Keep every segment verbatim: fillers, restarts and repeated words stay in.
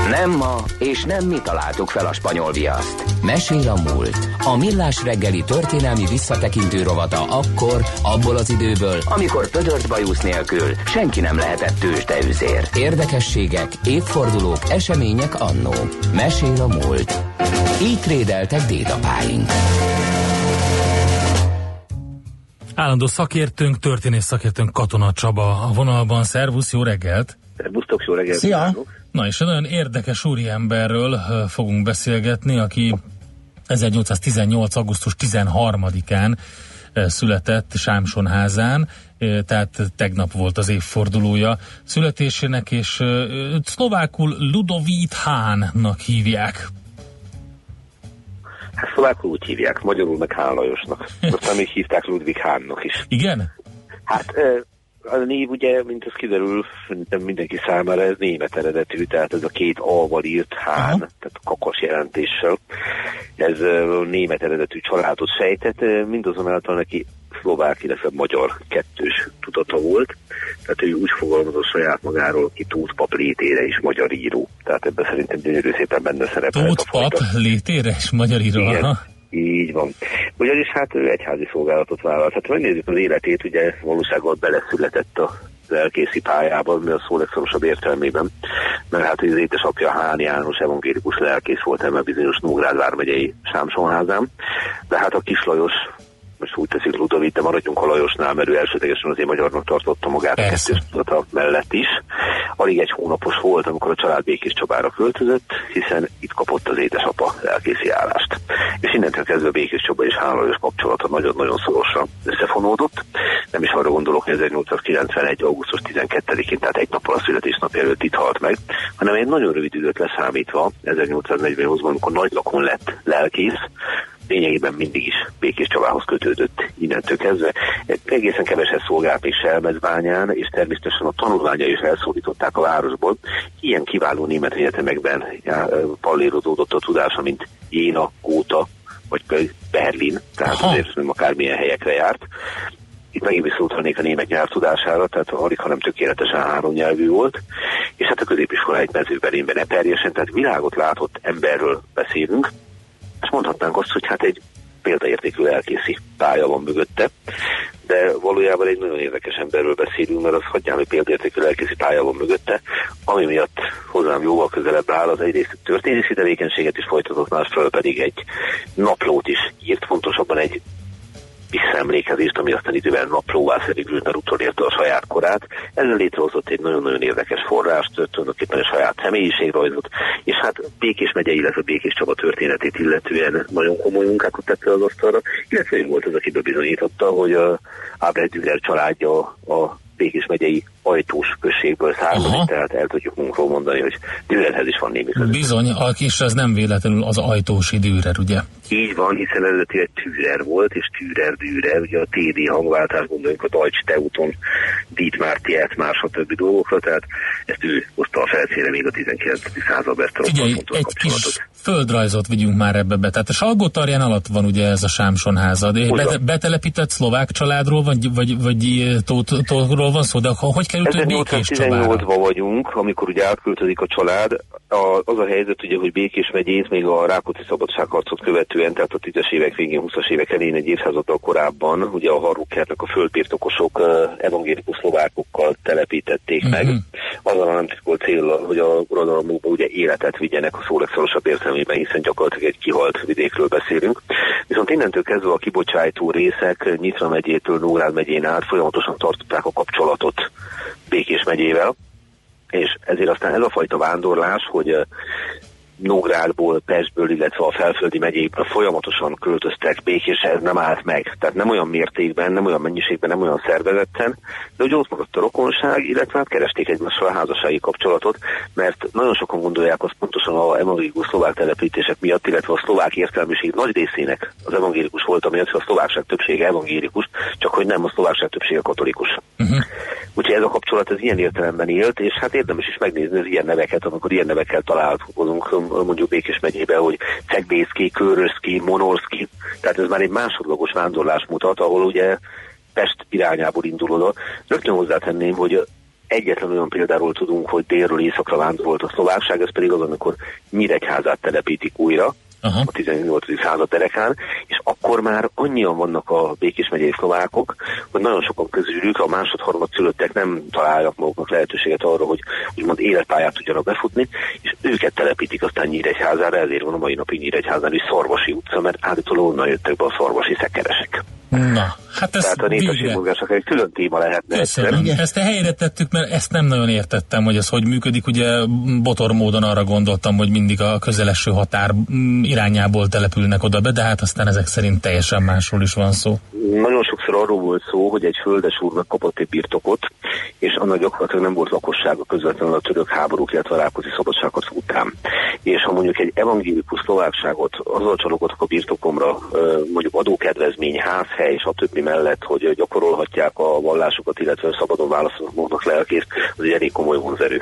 Nem ma, és nem mi találtuk fel a spanyol viaszt. Mesél a múlt. A Millás reggeli történelmi visszatekintő rovata akkor, abból az időből, amikor pödört bajusz nélkül senki nem lehetett tőzsdeüzér. Érdekességek, évfordulók, események annó. Mesél a múlt. Így trédeltek dédapáink. Állandó szakértőnk, történész szakértőnk Katona Csaba a vonalban. Szervusz, jó reggelt! Szervusztok, jó reggelt! Szia! Na és egy nagyon érdekes úriemberről fogunk beszélgetni, aki ezernyolcszáztizennyolc. augusztus tizenharmadikán született Sámsonházán, tehát tegnap volt az évfordulója születésének, és szlovákul Ludovít Hánnak hívják. Hát szlovákul úgy hívják, magyarul meg Hán Lajosnak. Aztán még hívták Ludwig Hánnak is. Igen? Hát a név ugye, mint az kiderül, mindenki számára ez német eredetű, tehát ez a két A-val írt Hán, aha, tehát kakas jelentéssel. Ez német eredetű családot sejtett, mindazonáltal neki szlovák, illetve magyar kettős tudata volt. Tehát ő úgy fogalmazott saját magáról, ki Tóth pap létére is magyar író. Tehát ebben szerintem gyönyörű szépen benne szerepel. Tóth pap létére is magyar író, aha. Így van. Ugyanis hát ő egyházi szolgálatot vállalt. Hát megnézzük az életét, ugye valóságban beleszületett a lelkészi pályában, mi a szó legszorosabb értelmében, mert hát az édesapja Hán János evangélikus lelkész volt ebben a bizonyos Nógrád vármegyei Sámsonházán, de hát a kis Lajos, most úgy teszik Ludovít, de maradjunk a Lajosnál, mert ő elsődlegesen azért magyarnak tartotta magát a kettős tudata mellett is. Alig egy hónapos volt, amikor a család Békés Csabára költözött, hiszen itt kapott az édesapa lelkészi állást. És innentől kezdve Békés Csaba és Hán Lajos kapcsolata nagyon-nagyon szorosan összefonódott. Nem is arra gondolok, hogy ezernyolcszázkilencvenegy. augusztus tizenkettedikén, tehát egy nappal a születésnapja előtt itt halt meg, hanem egy nagyon rövid időt leszámítva, ezernyolcszáznegyvennyolcban, amikor Nagylakon lett lelkész, lényegében mindig is Békés Csabához kötődött innentől kezdve. Egészen keveset szolgált még Selmecbányán, és természetesen a tanulmányai is elszólították a városból. Ilyen kiváló német egyetemekben pallérozódott a tudása, mint Jéna, Góta, vagy Berlin, tehát azért nem akármilyen helyekre járt. Itt megint visszautalnék a német nyelv tudására, tehát alig, hanem tökéletesen három nyelvű volt, és hát a középiskola egy Mezőberényben eperjesen, tehát világot látott emberről beszélünk, és mondhatnánk azt, hogy hát egy példaértékű lelkészi pálya van mögötte, de valójában egy nagyon érdekes emberről beszélünk, mert az hagyján, hogy példaértékű lelkészi pálya van mögötte, ami miatt hozzám jóval közelebb áll, az egyrészt történészi tevékenységet is folytatott, másfelől pedig egy naplót is írt, pontosabban egy visszaemlékezést, ami aztán időben naplóvá szerűült, mert utolérte a saját korát. Ezzel létrehozott egy nagyon-nagyon érdekes forrást, tulajdonképpen a saját személyiségrajzot, és hát Békés megye, illetve Békés Csaba történetét illetően nagyon komoly munkákat tette az asztalra, illetve ő volt az, aki bebizonyította, hogy a Ábrecht Dürer családja a Békés megyei Ajtós községből származik, tehát el tudjuk munkról mondani, hogy Dürerhez is van némi között. Bizony, a kis az nem véletlenül az ajtósi Dürer, ugye? Így van, hiszen eredetileg Türer volt, és Türer, Dürer, ugye a té dé hangváltás, gondoljunk a Deutsch Teuton, Dietmar, Tietmar, stb. Dolgokra, tehát ezt ő hozta a felszínre még a tizenkilencedik században ezt a Figyelj, egy kis földrajzot vigyünk már ebbe be. Tehát a Salgótarján alatt van ugye ez a Sámsonházad. Bete, betelepített szlovák családról vagy, vagy, vagy Tóthról van szó, de hogy került ő Békés Csabára? ezernyolcszáztizennyolcban vagyunk, amikor ugye átköltözik a család. A, az a helyzet ugye, hogy Békés megyét még a Rákóczi szabadságharcot követően, tehát a tízes évek végén, huszas évek elején, egy évszázaddal korábban, ugye a Harrókertnek a földbirtokosok evangélikus szlovákokkal telepítették uh-huh. meg. Azzal nem titkolt cél, hogy a uradalmukba ugye életet vigyenek a szó legszorosabb értelmében, hiszen gyakorlatilag egy kihalt vidékről beszélünk. Viszont innentől kezdve a kibocsájtó részek Nyitra megyétől Nógrád megyén át folyamatosan tartották a kapcsolatot Békés megyével, és ezért aztán ez a fajta vándorlás, hogy Nógrádból, Pestből, illetve a felföldi megyékből folyamatosan költöztek Békésre, ez nem állt meg. Tehát nem olyan mértékben, nem olyan mennyiségben, nem olyan szervezetten, de ugye ott maradt a rokonság, illetve hát keresték egymással a házassági kapcsolatot, mert nagyon sokan gondolják azt pontosan az evangélikus szlovák telepítések miatt, illetve a szlovák értelmiség nagy részének az evangélikus volt, ami az, hogy a szlovákság többsége evangélikus, csak hogy nem a szlovákság többsége katolikus. Uh-huh. Úgyhogy ez a kapcsolat ez ilyen értelemben élt, és hát érdemes is megnézni az ilyen neveket, amikor ilyen nevekkel találkozunk mondjuk Békés megyében, hogy Cegbészki, Köröszki, Monorszki, tehát ez már egy másodlagos vándorlás mutat, ahol ugye Pest irányából indul oda. Rögtön hozzátenném, hogy egyetlen olyan példáról tudunk, hogy délről északra vándorolt a szlovákság, ez pedig az, amikor Nyíregyházát telepítik újra, aha, a tizennyolcadik század derekán, és akkor már annyian vannak a Békés megyei szlovákok, hogy nagyon sokan közülük, a másod-harmad szülöttek nem találnak maguknak lehetőséget arra, hogy úgymond életpályát tudjanak befutni, és őket telepítik aztán Nyíregyházára, ezért van a mai napig Nyíregyházán is Szarvasi utca, mert állítólag onnan jöttek be a szarvasi szekeresek. Na, hát ez Tehát a népességmozgásnak egy külön téma lehetne. Köszönöm. Ezt helyre tettük, mert ezt nem nagyon értettem, hogy ez hogy működik. Ugye botor módon arra gondoltam, hogy mindig a közeleső határ irányából települnek oda be, de hát aztán ezek szerint teljesen másról is van szó. Nagyon sokszor arról volt szó, hogy egy földes úrnak kapott egy birtokot, és annak gyakorlatilag nem volt lakossága közvetlenül a török háborúk, illetve a Rákóczi szabadságharc után. És ha mondjuk egy evangélikus szlovákságot azzal csalogatok a birtokomra, mondjuk adókedvezmény, házhely, stb. Mellett, hogy gyakorolhatják a vallásokat, illetve szabadon választanak maguknak lelkészt, az egy elég komoly vonzerő.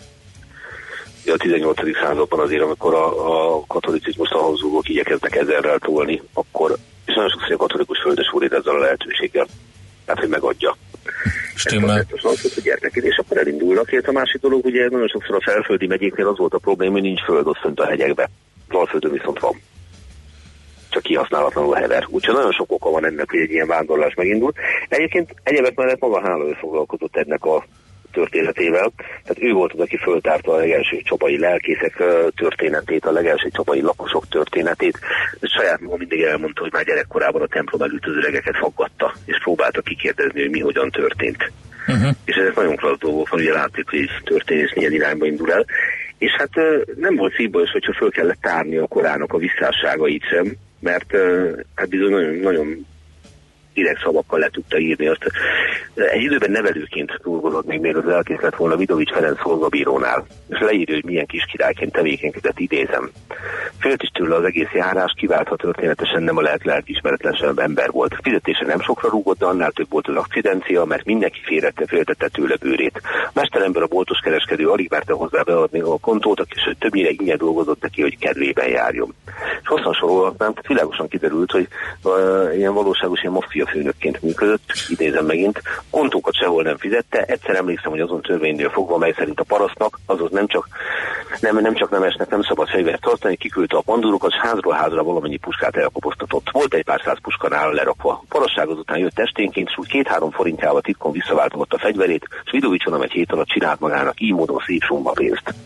A tizennyolcadik században azért, amikor a, a katolicizmust a Habsburgok igyekeznek ezerrel tolni, akkor, és nagyon sokszor a katolikus földes úr ezzel a lehetőséggel, tehát hogy megadja. Stimmel. Hogy gyertek és akkor elindulnak. És a másik dolog, ugye nagyon sokszor a felföldi megyéknél az volt a probléma, hogy nincs föld ott fönt a hegyekbe. Az Alföldön viszont van. Csak kihasználatlanul hever. Úgyhogy nagyon sok oka van ennek, hogy egy ilyen vándorlás megindult. Egyébként egyebek mellett maga Hálói foglalkozott ennek a történetével. Tehát ő volt az, aki föltárta a legelső csapai lelkészek történetét, a legelső csapai lakosok történetét. És saját maga mindig elmondta, hogy már gyerekkorában a templom előtt az öregeket faggatta, és próbálta kikérdezni, hogy mi hogyan történt. Uh-huh. És ezek nagyon klassz dolgok van, ugye látjuk, hogy történész milyen irányba indul el. És hát nem volt szívbajos, hogyha föl kellett tárni a korának a visszásságait sem, mert hát bizony nagyon, nagyon direkt szavakkal le tudta írni azt. Egy időben nevelőként dolgozott még, még az elkész lett volna Vidovics Ferenc szolgabírónál, és leírja, hogy milyen kis királyként tevékenykedett, idézem. Félt is tőle az egész járás, kiváltha történetesen nem a lehet lelkiismeretlenebb ember volt. Fizetése nem sokra rúgott, de annál több volt az akcidencia, mert mindenki félrette, féltette tőle bőrét. A mesterember, a boltos kereskedő alig merte hozzá beadni a kontót, és többnyire ingyen dolgozott neki, hogy kedvében járjon. És hosszan sorolhatnám, tehát világosan kiderült, hogy uh, ilyen valóságos, ilyen maffia főnökként működött, idézem megint, kontókat sehol nem fizette, egyszer emlékszem, hogy azon törvénynél fogva, mely szerint a parasztnak, azaz nem csak nem, nem csak nemesnek nem szabad fegyvert tartani, kiküldte a pandurokat, és házról házra valamennyi puskát elkopoztatott. Volt egy pár száz puska nála lerakva. A parasság azután jött esténként, és úgy két-három forintjával titkon visszaváltozott a fegyverét, és Vidovicsonom egy hét alatt csinált magának így módon szép somba pénzt.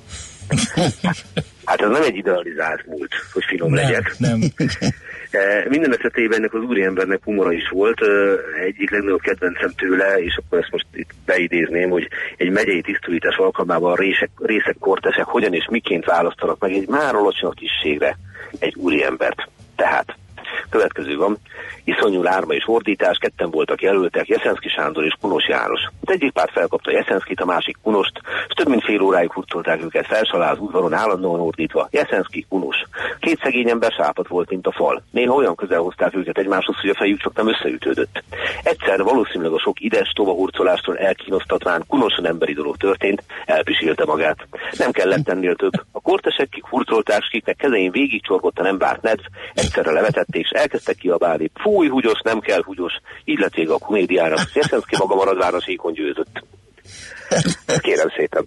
Hát ez nem egy idealizált múlt, hogy finom nem, legyek. Nem. Minden esetében ennek az úriembernek humora is volt. Egyik legnagyobb kedvencem tőle, és akkor ezt most itt beidézném, hogy egy megyei tisztulítás alkalmával részek, részek kortesek hogyan és miként választanak meg egy már alacsony tisztségre egy úriembert. Tehát következő van, iszonyú lárma és ordítás, ketten voltak jelöltek, Jeszenszky Sándor és Kunos János. Az egyik párt felkapta Jeszenszkyt, a másik Kunost, és több mint fél óráig hurcolták őket felsalá az udvaron állandóan ordítva. Jeszenszky, Kunos. Két szegény ember sápat volt, mint a fal. Néha olyan közel hozták őket egymáshoz, hogy a fejük csak nem összeütődött. Egyszer valószínűleg a sok ides tovahurcolástól elkínosztatván Kunoson emberi dolog történt, elpisilte magát. Nem kellett ennél több. A kortesek, kik hurcolták, kiknek kezein végigcsorgott a nem várt nedv, egyszerre levetették, és elkezdtek kiabálni. Fúj, húgyos, nem kell húgyos. Így lett vége a komédiának. Jeszenszky maga maradvára síkon győzött. Kérem szépen.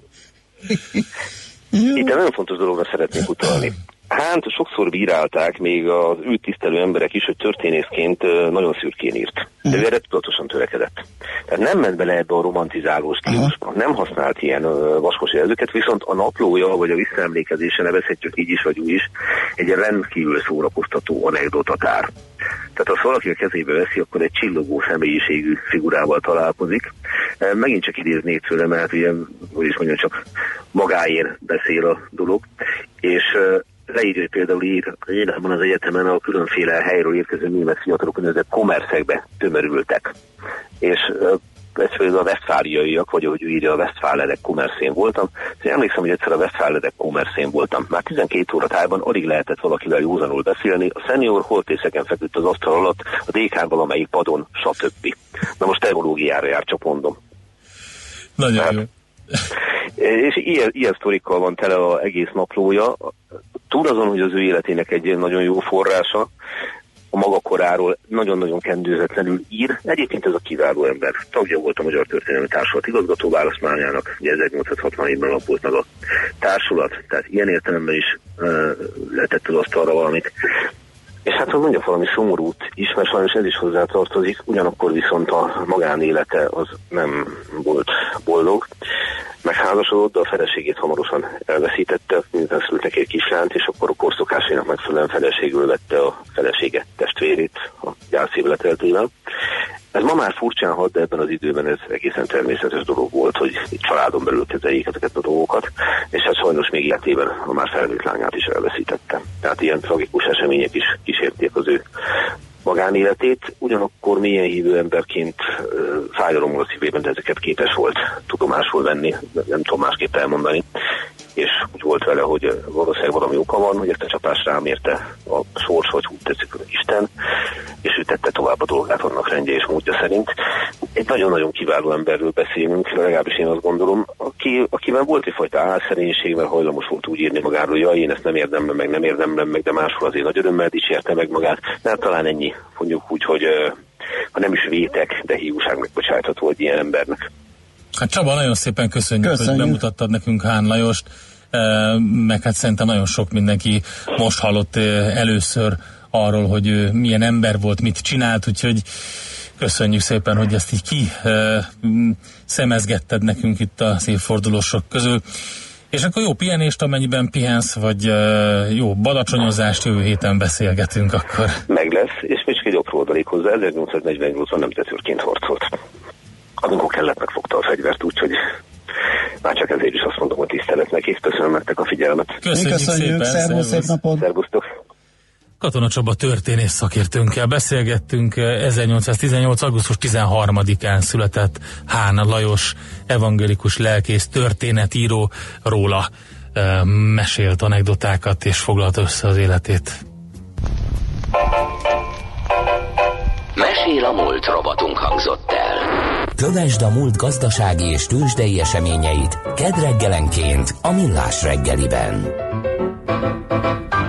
Itt egy nagyon fontos dologra szeretnék utalni. Hát sokszor bírálták még az ő tisztelő emberek is, hogy történészként nagyon szürkén írt. De ő erre tudatosan törekedett. Tehát nem ment bele ebbe a romantizáló stílusba, nem használt ilyen vaskos jelzőket, viszont a naplója, vagy a visszaemlékezése, nevezhetjük így is, vagy úgy is, egy rendkívül szórakoztató anekdotatár. Tehát ha valaki a kezébe veszi, akkor egy csillogó személyiségű figurával találkozik. Megint csak idéznék tőle, mert ugye, hogy is mondjam, csak magáért beszél a dolog, és leírja, hogy például ír, Jénában az egyetemen a különféle helyről érkező német fiatalok úgynevezett kommerszekbe tömörültek. És ez például a westfáliaiak, vagy ahogy ő írja, a Westfálerek kommerszén voltam. Szóval emlékszem, hogy egyszer a Westfálerek kommerszén voltam. Már tizenkét óra tájban alig lehetett valakivel józanul beszélni. A szenior holtészeken feküdt az asztal alatt, a dékán valamelyik padon, stb. Na most teológiára jár, csak mondom. Nagyon hát, jó. És ilyen, ilyen sztorikkal van tele az egész naplója. Túl azon, hogy az ő életének egy nagyon jó forrása, a maga koráról nagyon-nagyon kendőzetlenül ír. Egyébként ez a kiváló ember. Tagja volt a Magyar Történelmi Társulat igazgatóválasztmányának, ugye ezernyolcszázhatvanhétben alakult meg a társulat, tehát ilyen értelemben is uh, letett az asztalra valamit. És hát, hogy mondjak valami szomorút is, mert sajnos ez is hozzátartozik, ugyanakkor viszont a magánélete az nem volt boldog. Megházasodott, de a feleségét hamarosan elveszítette, miután szültek egy kislányt, és akkor a korszokásainak megfelelően feleségül vette a felesége testvérét a gyászév leteltével. Ez ma már furcsán hat, de ebben az időben ez egészen természetes dolog volt, hogy családon belül kezeljék ezeket a dolgokat, és hát sajnos még életében a már felnőtt lányát is elveszítette. Tehát ilyen tragikus események is kísérték az ő magánéletét, ugyanakkor mélyen hívő emberként fájdalommal a szívében, de ezeket képes volt tudomásul venni, nem tudom másképp elmondani, és úgy volt vele, hogy valószínűleg valami oka van, hogy ezt a csapást rám érte a sors, vagy úgy tetszik az Isten, és ő tette tovább a dolgát annak rendje és módja szerint. Egy nagyon-nagyon kiváló emberről beszélünk, legalábbis én azt gondolom, aki, akiben volt egyfajta álszerénység, mert hajlamos volt úgy írni magáról, jaj, én ezt nem érdemlem meg, nem érdemlem meg, de máshol azért nagy örömmel dicsérte meg magát, de talán ennyi, mondjuk úgy, hogy ha nem is vétek, de hiúság megbocsátható egy ilyen embernek. Hát Csaba, nagyon szépen köszönjük, köszönjük, hogy bemutattad nekünk Hán Lajost, meg hát szerintem nagyon sok mindenki most hallott először arról, hogy ő milyen ember volt, mit csinált, úgyhogy köszönjük szépen, hogy ezt így ki szemezgetted nekünk itt az évfordulósok közül. És akkor jó pihenést, amennyiben pihensz, vagy jó badacsonyozást, jövő héten beszélgetünk akkor. Meg lesz, és még csak egy apró adalék hozzá, ezernyolcszáznegyvennyolcban nemzetőrként harcolt. Amikor kellett, megfogta a fegyvert, úgyhogy már csak ezért is azt mondom, hogy tisztelet nekik. Köszönöm nektek a figyelmet. Köszönjük, Köszönjük szépen. Szervusz, szép napot. Szervusztok. Katona Csaba történész szakértőnkkel beszélgettünk. ezernyolcszáztizennyolc. augusztus tizenharmadikán született Hán Lajos, evangélikus lelkész, történetíró, róla e, mesélt anekdotákat és foglalt össze az életét. Mesél a múlt robotunk hangzott el. Kövesd a múlt gazdasági és tőzsdei eseményeit kedd reggelenként a Millás reggeliben.